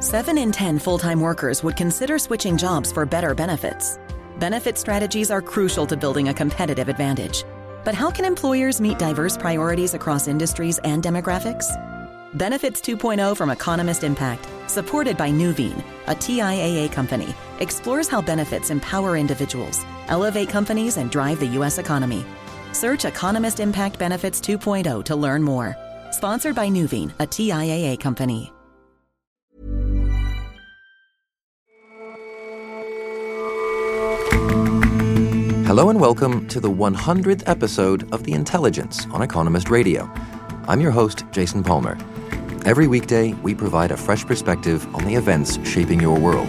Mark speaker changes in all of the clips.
Speaker 1: 7 in 10 full-time workers would consider switching jobs for better benefits. Benefit strategies are crucial to building a competitive advantage. But how can employers meet diverse priorities across industries and demographics? Benefits 2.0 from Economist Impact, supported by Nuveen, a TIAA company, explores how benefits empower individuals, elevate companies, and drive the U.S. economy. Search Economist Impact Benefits 2.0 to learn more. Sponsored by Nuveen, a TIAA company.
Speaker 2: Hello and welcome to the 100th episode of The Intelligence on Economist Radio. I'm your host, Jason Palmer. Every weekday, we provide a fresh perspective on the events shaping your world.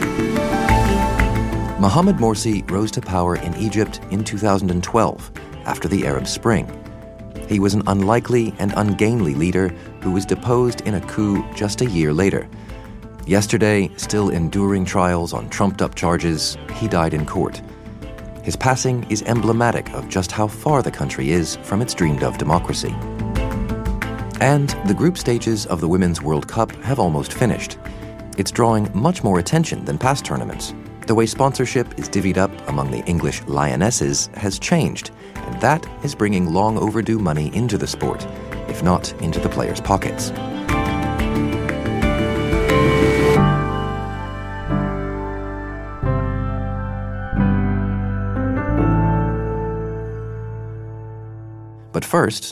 Speaker 2: Mohamed Morsi rose to power in Egypt in 2012 after the Arab Spring. He was an unlikely and ungainly leader who was deposed in a coup just a year later. Yesterday, still enduring trials on trumped-up charges, he died in court. His passing is emblematic of just how far the country is from its dreamed-of democracy. And the group stages of the Women's World Cup have almost finished. It's drawing much more attention than past tournaments. The way sponsorship is divvied up among the English Lionesses has changed, and that is bringing long overdue money into the sport, if not into the players' pockets. But first,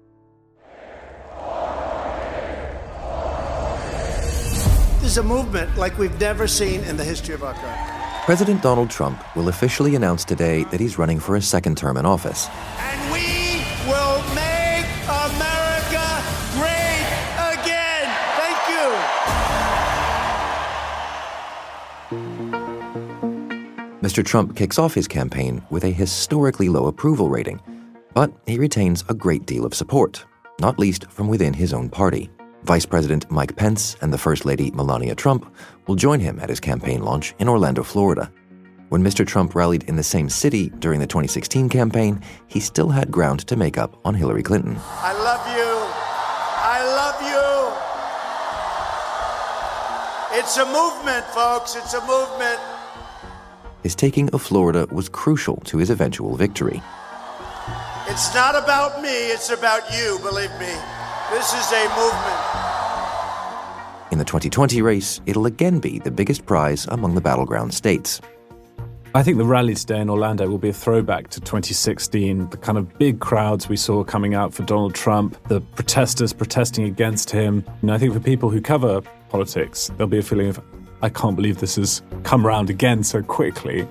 Speaker 3: this is a movement like we've never seen in the history of our country.
Speaker 2: President Donald Trump will officially announce today that he's running for a second term in office.
Speaker 3: And we will make America great again. Thank you.
Speaker 2: Mr. Trump kicks off his campaign with a historically low approval rating. But he retains a great deal of support, not least from within his own party. Vice President Mike Pence and the First Lady Melania Trump will join him at his campaign launch in Orlando, Florida. When Mr. Trump rallied in the same city during the 2016 campaign, he still had ground to make up on Hillary Clinton.
Speaker 3: I love you. I love you. It's a movement, folks. It's a movement.
Speaker 2: His taking of Florida was crucial to his eventual victory.
Speaker 3: It's not about me, it's about you, believe me. This is a movement.
Speaker 2: In the 2020 race, it'll again be the biggest prize among the battleground states.
Speaker 4: I think the rally today in Orlando will be a throwback to 2016, the kind of big crowds we saw coming out for Donald Trump, the protesters protesting against him. And I think for people who cover politics, there'll be a feeling of, I can't believe this has come around again so quickly.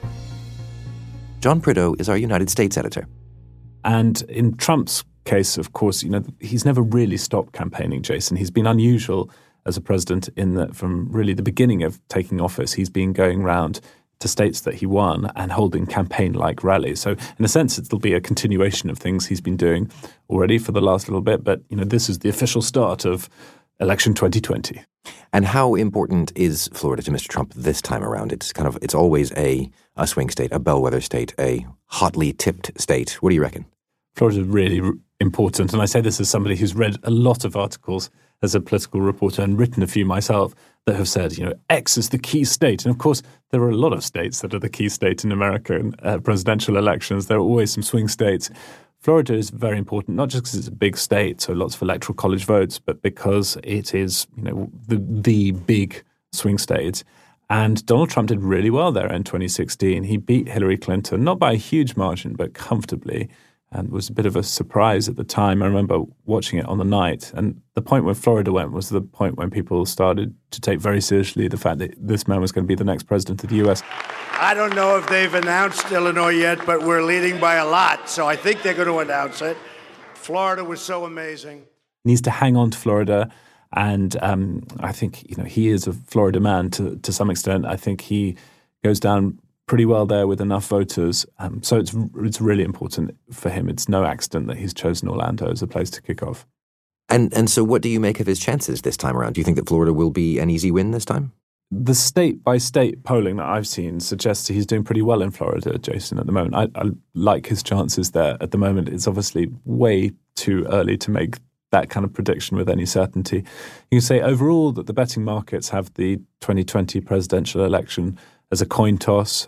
Speaker 2: John Prideaux is our United States editor.
Speaker 4: And in Trump's case, of course, he's never really stopped campaigning, Jason. He's been unusual as a president in that from really the beginning of taking office, he's been going round to states that he won and holding campaign-like rallies. So in a sense, it'll be a continuation of things he's been doing already for the last little bit. But, this is the official start of election 2020.
Speaker 2: And how important is Florida to Mr. Trump this time around? It's always a swing state, a bellwether state, a hotly tipped state. What do you reckon?
Speaker 4: Florida is really important. And I say this as somebody who's read a lot of articles as a political reporter and written a few myself that have said, X is the key state. And of course, there are a lot of states that are the key state in American presidential elections. There are always some swing states. Florida is very important, not just because it's a big state, so lots of electoral college votes, but because it is, the big swing state. And Donald Trump did really well there in 2016. He beat Hillary Clinton, not by a huge margin, but comfortably. And it was a bit of a surprise at the time. I remember watching it on the night. And the point where Florida went was the point when people started to take very seriously the fact that this man was going to be the next president of the U.S.
Speaker 3: I don't know if they've announced Illinois yet, but we're leading by a lot. So I think they're going to announce it. Florida was so amazing.
Speaker 4: He needs to hang on to Florida. And I think, he is a Florida man to some extent. I think he goes down pretty well there with enough voters. So it's really important for him. It's no accident that he's chosen Orlando as a place to kick off.
Speaker 2: And so what do you make of his chances this time around? Do you think that Florida will be an easy win this time?
Speaker 4: The state-by-state polling that I've seen suggests he's doing pretty well in Florida, Jason, at the moment. I like his chances there at the moment. It's obviously way too early to make that kind of prediction with any certainty. You can say overall that the betting markets have the 2020 presidential election as a coin toss,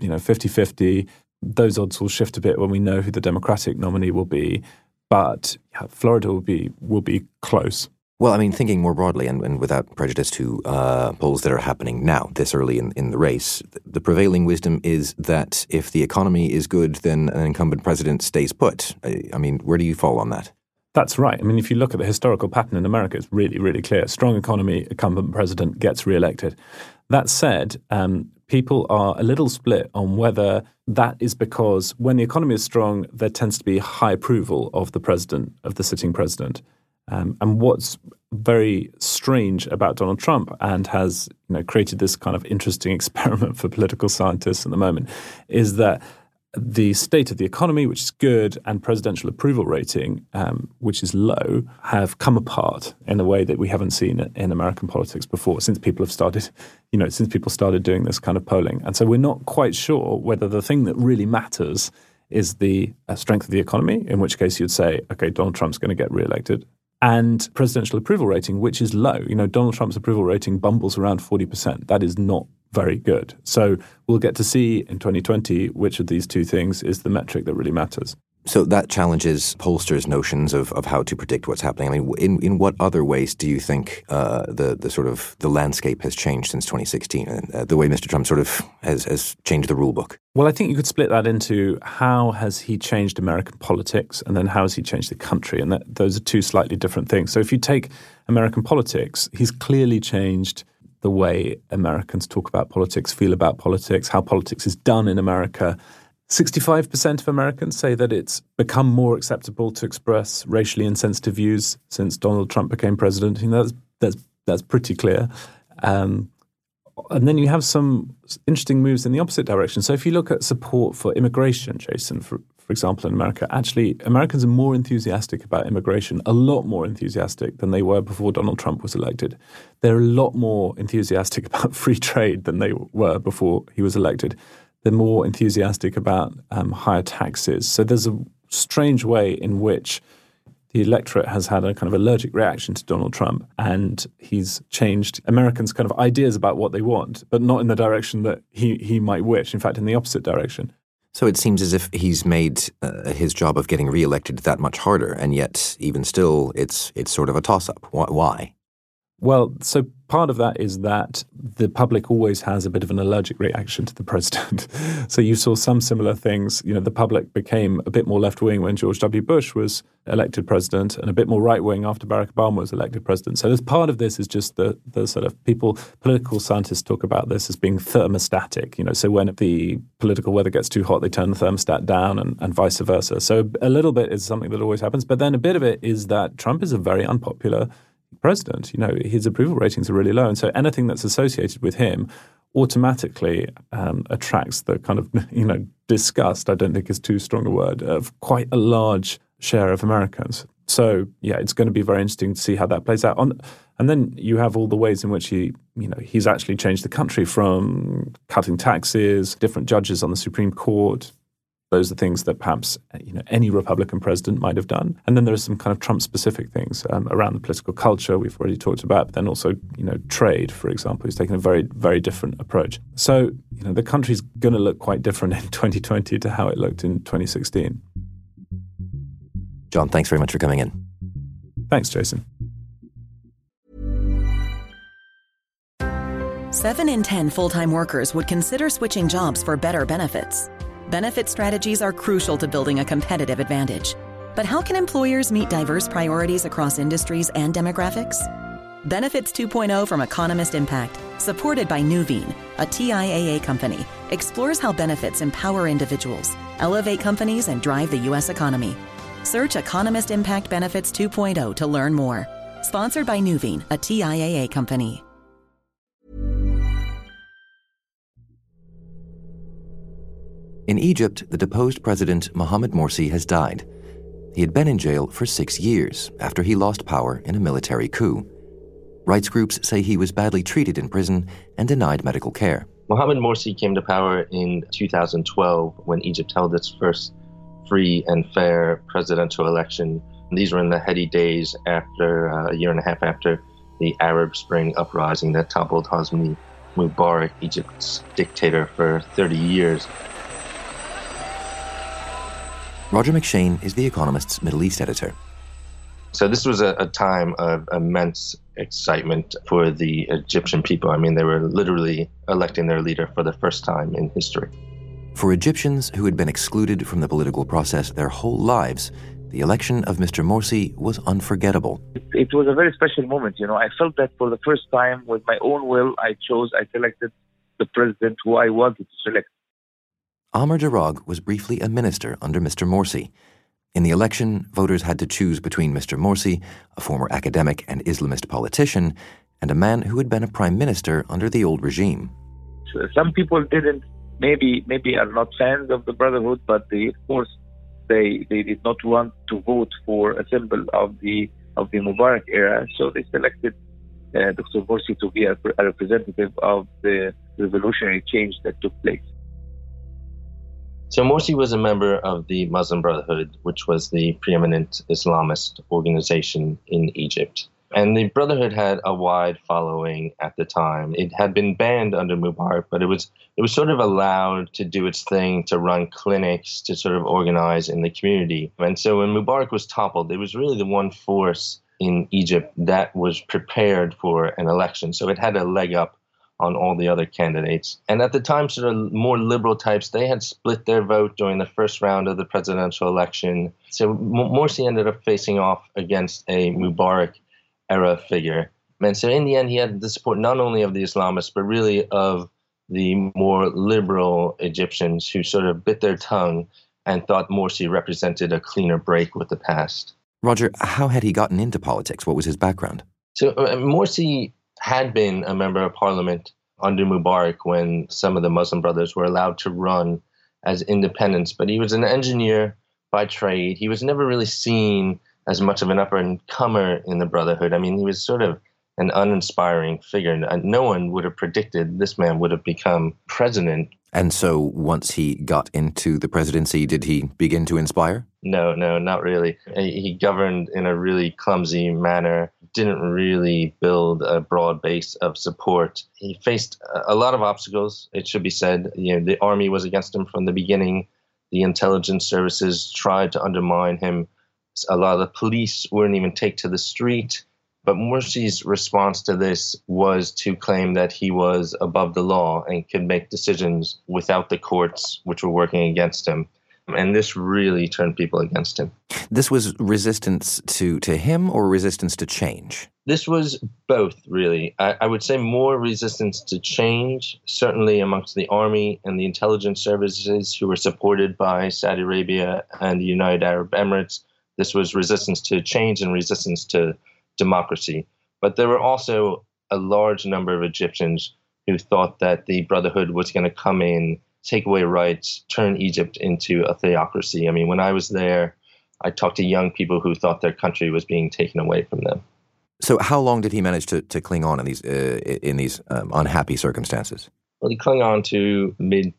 Speaker 4: 50-50. Those odds will shift a bit when we know who the Democratic nominee will be, but Florida will be close.
Speaker 2: Well, I mean, thinking more broadly and without prejudice to polls that are happening now, this early in the race, the prevailing wisdom is that if the economy is good, then an incumbent president stays put. I mean, where do you fall on that?
Speaker 4: That's right. I mean, if you look at the historical pattern in America, it's really, really clear. Strong economy, incumbent president gets reelected. That said, people are a little split on whether that is because when the economy is strong, there tends to be high approval of the president, of the sitting president. And what's very strange about Donald Trump and has created this kind of interesting experiment for political scientists at the moment is that the state of the economy, which is good, and presidential approval rating, which is low, have come apart in a way that we haven't seen in American politics before since people started doing this kind of polling. And so we're not quite sure whether the thing that really matters is the strength of the economy, in which case you'd say, okay, Donald Trump's going to get reelected, and presidential approval rating, which is low. Donald Trump's approval rating bumbles around 40%. That is not very good. So we'll get to see in 2020 which of these two things is the metric that really matters.
Speaker 2: So that challenges pollsters' notions of how to predict what's happening. I mean, in what other ways do you think the landscape has changed since 2016, and the way Mr. Trump sort of has changed the rule book?
Speaker 4: Well, I think you could split that into how has he changed American politics and then how has he changed the country, and those are two slightly different things. So if you take American politics, he's clearly changed the way Americans talk about politics, feel about politics, how politics is done in America. 65% of Americans say that it's become more acceptable to express racially insensitive views since Donald Trump became president. That's pretty clear. And then you have some interesting moves in the opposite direction. So if you look at support for immigration, Jason, for example, in America, actually Americans are more enthusiastic about immigration, a lot more enthusiastic than they were before Donald Trump was elected. They're a lot more enthusiastic about free trade than they were before he was elected. They're more enthusiastic about higher taxes. So there's a strange way in which the electorate has had a kind of allergic reaction to Donald Trump, and he's changed Americans' kind of ideas about what they want, but not in the direction that he might wish. In fact, in the opposite direction.
Speaker 2: So it seems as if he's made his job of getting reelected that much harder, and yet even still, it's sort of a toss-up. Why?
Speaker 4: Well, so part of that is that the public always has a bit of an allergic reaction to the president. So you saw some similar things. The public became a bit more left-wing when George W. Bush was elected president and a bit more right-wing after Barack Obama was elected president. So there's part of this is just the sort of political scientists talk about this as being thermostatic. So when the political weather gets too hot, they turn the thermostat down and vice versa. So a little bit is something that always happens. But then a bit of it is that Trump is a very unpopular president. His approval ratings are really low. And so anything that's associated with him automatically attracts the kind of, disgust, I don't think is too strong a word, of quite a large share of Americans. So, it's going to be very interesting to see how that plays out. And then you have all the ways in which he's actually changed the country, from cutting taxes, different judges on the Supreme Court. Those are things that perhaps any Republican president might have done. And then there are some kind of Trump-specific things around the political culture we've already talked about, but then also trade, for example, he's taken a very, very different approach. So the country's going to look quite different in 2020 to how it looked in 2016.
Speaker 2: John, thanks very much for coming in.
Speaker 4: Thanks, Jason.
Speaker 1: 7 in 10 full-time workers would consider switching jobs for better benefits. Benefit strategies are crucial to building a competitive advantage. But how can employers meet diverse priorities across industries and demographics? Benefits 2.0 from Economist Impact, supported by Nuveen, a TIAA company, explores how benefits empower individuals, elevate companies, and drive the U.S. economy. Search Economist Impact Benefits 2.0 to learn more. Sponsored by Nuveen, a TIAA company.
Speaker 2: In Egypt, the deposed president Mohamed Morsi has died. He had been in jail for 6 years after he lost power in a military coup. Rights groups say he was badly treated in prison and denied medical care.
Speaker 5: Mohamed Morsi came to power in 2012 when Egypt held its first free and fair presidential election. These were in the heady days after a year and a half after the Arab Spring uprising that toppled Hosni Mubarak, Egypt's dictator for 30 years.
Speaker 2: Roger McShane is The Economist's Middle East editor.
Speaker 5: So this was a time of immense excitement for the Egyptian people. I mean, they were literally electing their leader for the first time in history.
Speaker 2: For Egyptians who had been excluded from the political process their whole lives, the election of Mr. Morsi was unforgettable.
Speaker 6: It was a very special moment. I felt that for the first time, with my own will, I selected the president who I wanted to select.
Speaker 2: Amr Darag was briefly a minister under Mr. Morsi. In the election, voters had to choose between Mr. Morsi, a former academic and Islamist politician, and a man who had been a prime minister under the old regime.
Speaker 6: Some people maybe are not fans of the Brotherhood, but of course they did not want to vote for a symbol of the Mubarak era, so they selected Dr. Morsi to be a representative of the revolutionary change that took place.
Speaker 5: So Morsi was a member of the Muslim Brotherhood, which was the preeminent Islamist organization in Egypt. And the Brotherhood had a wide following at the time. It had been banned under Mubarak, but it was sort of allowed to do its thing, to run clinics, to sort of organize in the community. And so when Mubarak was toppled, it was really the one force in Egypt that was prepared for an election. So it had a leg up on all the other candidates. And at the time, sort of more liberal types, they had split their vote during the first round of the presidential election. So Morsi ended up facing off against a Mubarak-era figure. And so in the end, he had the support not only of the Islamists, but really of the more liberal Egyptians who sort of bit their tongue and thought Morsi represented a cleaner break with the past.
Speaker 2: Roger, how had he gotten into politics? What was his background?
Speaker 5: So Morsi had been a member of parliament under Mubarak when some of the Muslim brothers were allowed to run as independents, but he was an engineer by trade. He was never really seen as much of an up-and-comer in the Brotherhood. I mean, he was sort of an uninspiring figure. No one would have predicted this man would have become president.
Speaker 2: And so once he got into the presidency, did he begin to inspire?
Speaker 5: No, not really. He governed in a really clumsy manner, didn't really build a broad base of support. He faced a lot of obstacles, it should be said. The army was against him from the beginning. The intelligence services tried to undermine him. A lot of the police wouldn't even take to the street. But Morsi's response to this was to claim that he was above the law and could make decisions without the courts, which were working against him. And this really turned people against him.
Speaker 2: This was resistance to him or resistance to change?
Speaker 5: This was both, really. I would say more resistance to change, certainly amongst the army and the intelligence services who were supported by Saudi Arabia and the United Arab Emirates. This was resistance to change and resistance to democracy. But there were also a large number of Egyptians who thought that the Brotherhood was going to come in, take away rights, turn Egypt into a theocracy. I mean, when I was there, I talked to young people who thought their country was being taken away from them.
Speaker 2: So how long did he manage to cling on in these unhappy circumstances?
Speaker 5: Well, he clung on to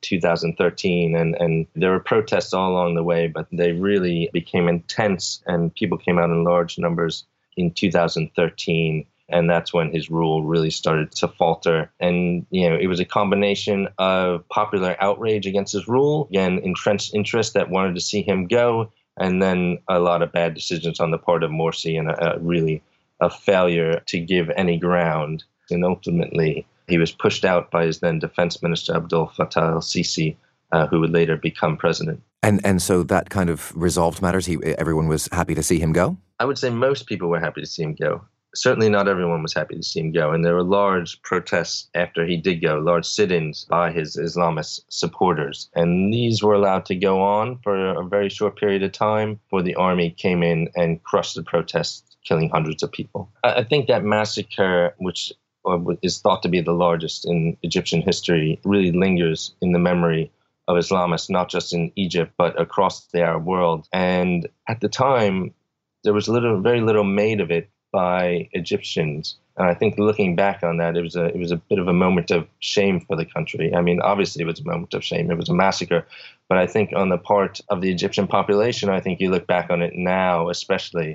Speaker 5: mid-2013, and there were protests all along the way, but they really became intense, and people came out in large numbers in 2013, and that's when his rule really started to falter. And, it was a combination of popular outrage against his rule, again, entrenched interest that wanted to see him go, and then a lot of bad decisions on the part of Morsi and really a failure to give any ground. And ultimately, he was pushed out by his then defense minister, Abdel Fattah el-Sisi, who would later become president.
Speaker 2: And so that kind of resolved matters? Everyone was happy to see him go?
Speaker 5: I would say most people were happy to see him go. Certainly not everyone was happy to see him go. And there were large protests after he did go, large sit-ins by his Islamist supporters. And these were allowed to go on for a very short period of time before the army came in and crushed the protests, killing hundreds of people. I think that massacre, which is thought to be the largest in Egyptian history, really lingers in the memory of Islamists, not just in Egypt, but across the Arab world. And at the time, there was very little made of it by Egyptians. And I think looking back on that, it was a bit of a moment of shame for the country. I mean, obviously it was a moment of shame. It was a massacre. But I think on the part of the Egyptian population, I think you look back on it now, especially,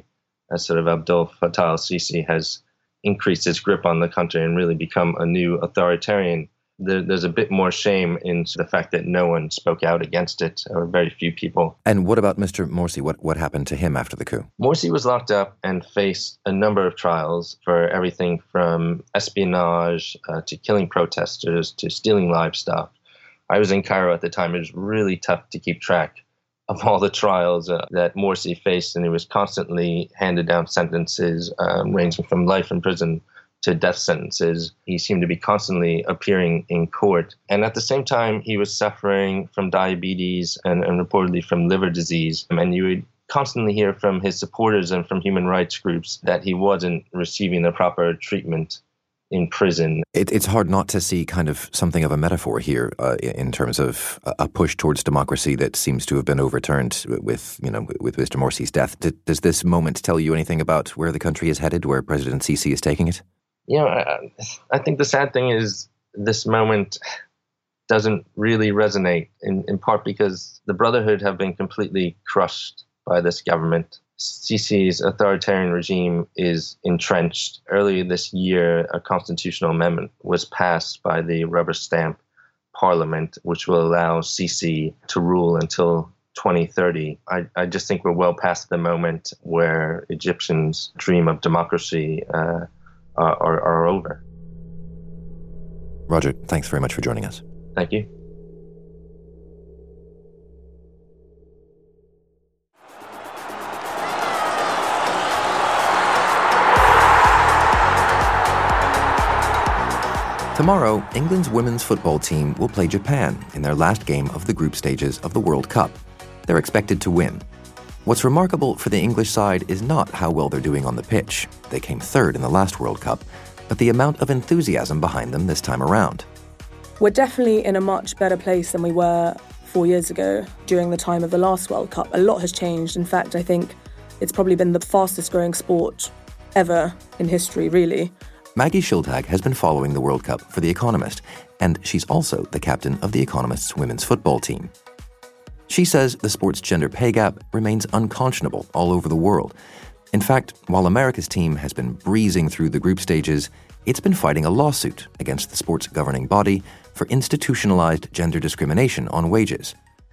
Speaker 5: as sort of Abdel Fattah al-Sisi has increased his grip on the country and really become a new authoritarian, there's a bit more shame in the fact that no one spoke out against it, or very few people.
Speaker 2: And what about Mr. Morsi? What happened to him after the coup?
Speaker 5: Morsi was locked up and faced a number of trials for everything from espionage to killing protesters to stealing livestock. I was in Cairo at the time. It was really tough to keep track of all the trials that Morsi faced, and he was constantly handed down sentences ranging from life in prison to death sentences. He seemed to be constantly appearing in court. And at the same time, he was suffering from diabetes and reportedly from liver disease. And you would constantly hear from his supporters and from human rights groups that he wasn't receiving the proper treatment in prison.
Speaker 2: It's hard not to see kind of something of a metaphor here in terms of a push towards democracy that seems to have been overturned with Mr. Morsi's death. Does this moment tell you anything about where the country is headed, where President Sisi is taking it?
Speaker 5: I think the sad thing is this moment doesn't really resonate, in part because the Brotherhood have been completely crushed by this government. Sisi's authoritarian regime is entrenched. Earlier this year, a constitutional amendment was passed by the rubber stamp parliament, which will allow Sisi to rule until 2030. I just think we're well past the moment where Egyptians' dream of democracy are over.
Speaker 2: Roger, thanks very much for joining us.
Speaker 5: Thank you.
Speaker 2: Tomorrow, England's women's football team will play Japan in their last game of the group stages of the World Cup. They're expected to win. What's remarkable for the English side is not how well they're doing on the pitch. They came third in the last World Cup, but the amount of enthusiasm behind them this time around.
Speaker 7: We're definitely in a much better place than we were 4 years ago during the time of the last World Cup. A lot has changed. In fact, I think it's probably been the fastest growing sport ever in history, really.
Speaker 2: Maggie Schildhag has been following the World Cup for The Economist, and she's also the captain of The Economist's women's football team. She says the sport's gender pay gap remains unconscionable all over the world. In fact, while America's team has been breezing through the group stages, it's been fighting a lawsuit against the sport's governing body for institutionalized gender discrimination on wages.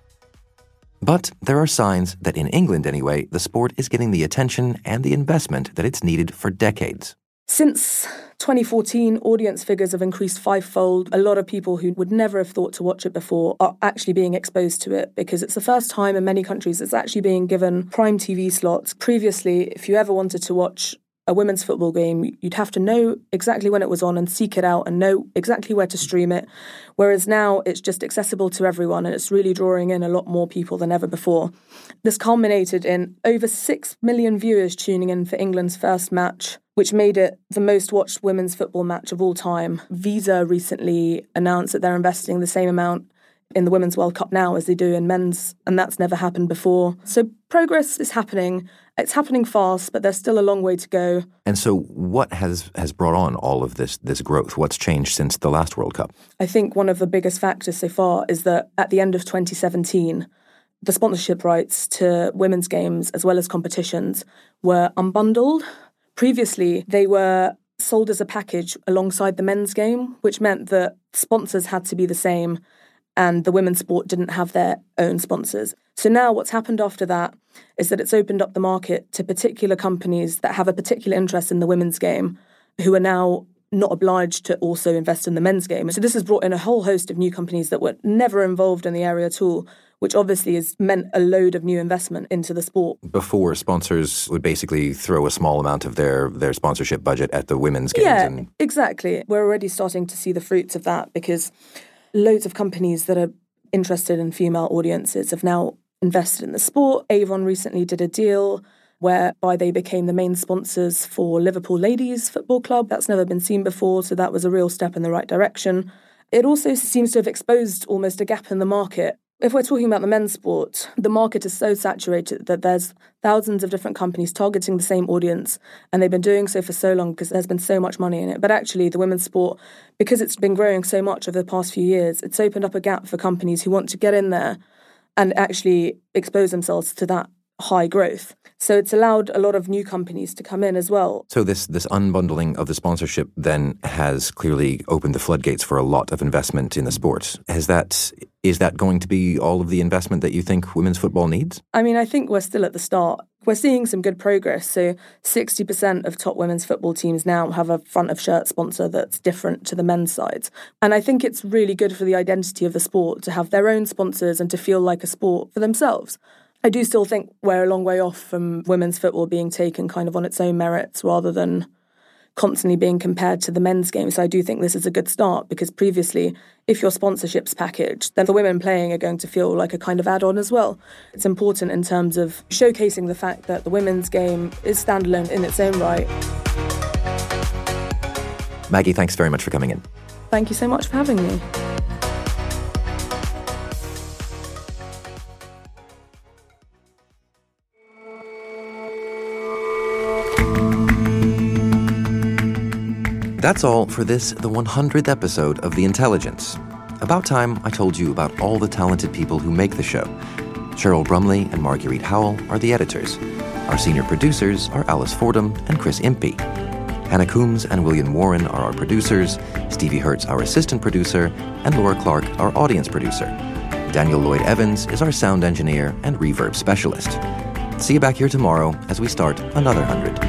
Speaker 2: But there are signs that in England anyway, the sport is getting the attention and the investment that it's needed for decades.
Speaker 7: Since 2014, audience figures have increased fivefold. A lot of people who would never have thought to watch it before are actually being exposed to it because it's the first time in many countries it's actually being given prime TV slots. Previously, if you ever wanted to watch a women's football game, you'd have to know exactly when it was on and seek it out and know exactly where to stream it. Whereas now it's just accessible to everyone and it's really drawing in a lot more people than ever before. This culminated in over 6 million viewers tuning in for England's first match, which made it the most watched women's football match of all time. Visa recently announced that they're investing the same amount in the Women's World Cup now as they do in men's, and that's never happened before. So progress is happening. It's happening fast, but there's still a long way to go.
Speaker 2: And so what has brought on all of this growth? What's changed since the last World Cup?
Speaker 7: I think one of the biggest factors so far is that at the end of 2017, the sponsorship rights to women's games as well as competitions were unbundled. Previously, they were sold as a package alongside the men's game, which meant that sponsors had to be the same and the women's sport didn't have their own sponsors. So now what's happened after that is that it's opened up the market to particular companies that have a particular interest in the women's game who are now not obliged to also invest in the men's game. So this has brought in a whole host of new companies that were never involved in the area at all, which obviously has meant a load of new investment into the sport.
Speaker 2: Before, sponsors would basically throw a small amount of their sponsorship budget at the women's games.
Speaker 7: Yeah, exactly. We're already starting to see the fruits of that because loads of companies that are interested in female audiences have now invested in the sport. Avon recently did a deal whereby they became the main sponsors for Liverpool Ladies Football Club. That's never been seen before, so that was a real step in the right direction. It also seems to have exposed almost a gap in the market. If we're talking about the men's sport, the market is so saturated that there's thousands of different companies targeting the same audience, and they've been doing so for so long because there's been so much money in it. But actually, the women's sport, because it's been growing so much over the past few years, it's opened up a gap for companies who want to get in there and actually expose themselves to that high growth. So it's allowed a lot of new companies to come in as well.
Speaker 2: So this unbundling of the sponsorship then has clearly opened the floodgates for a lot of investment in the sport. Is that going to be all of the investment that you think women's football needs?
Speaker 7: I mean, I think we're still at the start. We're seeing some good progress. So 60% of top women's football teams now have a front of shirt sponsor that's different to the men's sides. And I think it's really good for the identity of the sport to have their own sponsors and to feel like a sport for themselves. I do still think we're a long way off from women's football being taken kind of on its own merits rather than constantly being compared to the men's game. So I do think this is a good start because previously, if your sponsorship's packaged, then the women playing are going to feel like a kind of add-on as well. It's important in terms of showcasing the fact that the women's game is standalone in its own right.
Speaker 2: Maggie, thanks very much for coming in.
Speaker 7: Thank you so much for having me.
Speaker 2: That's all for this, the 100th episode of The Intelligence. About time I told you about all the talented people who make the show. Cheryl Brumley and Marguerite Howell are the editors. Our senior producers are Alice Fordham and Chris Impey. Hannah Coombs and William Warren are our producers, Stevie Hertz our assistant producer, and Laura Clark our audience producer. Daniel Lloyd Evans is our sound engineer and reverb specialist. See you back here tomorrow as we start another 100.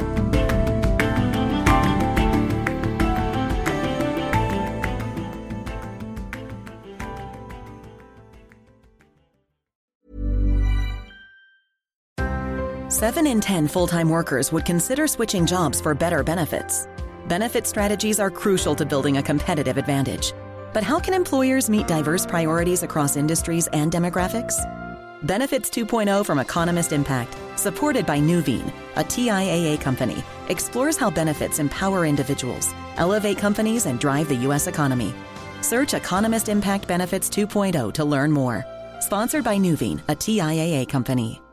Speaker 1: Seven in 10 full-time workers would consider switching jobs for better benefits. Benefit strategies are crucial to building a competitive advantage. But how can employers meet diverse priorities across industries and demographics? Benefits 2.0 from Economist Impact, supported by Nuveen, a TIAA company, explores how benefits empower individuals, elevate companies, and drive the U.S. economy. Search Economist Impact Benefits 2.0 to learn more. Sponsored by Nuveen, a TIAA company.